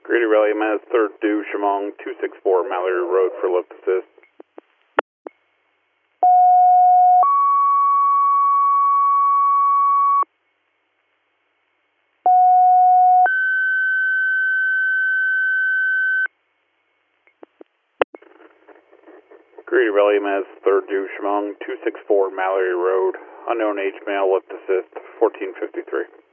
Grady Rally Mass 3rd due, Shamong 264 Mallory Road for lift assist. Grady Rally Mass 3rd due, Shamong 264 Mallory Road, unknown age male, lift assist, 1453.